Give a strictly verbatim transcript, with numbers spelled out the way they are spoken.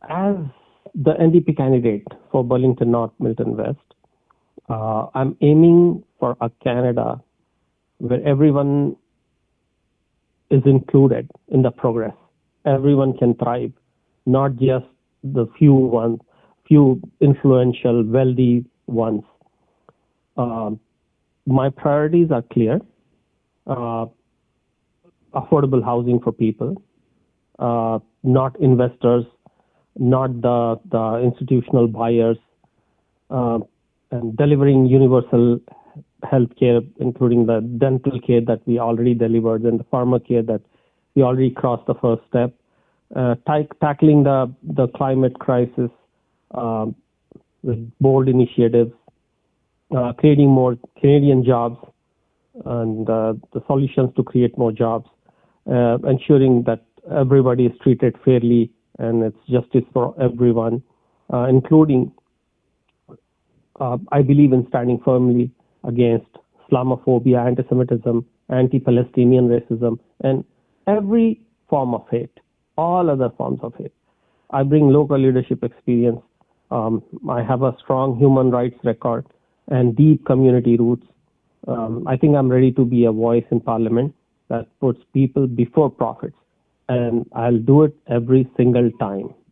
As the N D P candidate for Burlington North, Milton West, uh, I'm aiming for a Canada where everyone is included in the progress. Everyone can thrive, not just the few ones, few influential, wealthy ones. Um, my priorities are clear. Uh, Affordable housing for people, uh, not investors, not the, the institutional buyers, uh, and delivering universal health care, including the dental care that we already delivered and the pharma care that we already crossed the first step, uh, ta- tackling the, the climate crisis um, with bold initiatives, uh, creating more Canadian jobs, and uh, the solutions to create more jobs, uh, ensuring that everybody is treated fairly and it's justice for everyone, uh, including, uh, I believe in standing firmly against Islamophobia, anti-Semitism, anti-Palestinian racism, and every form of hate, all other forms of hate. I bring local leadership experience. Um, I have a strong human rights record and deep community roots. Um, I think I'm ready to be a voice in parliament that puts people before profits, and I'll do it every single time.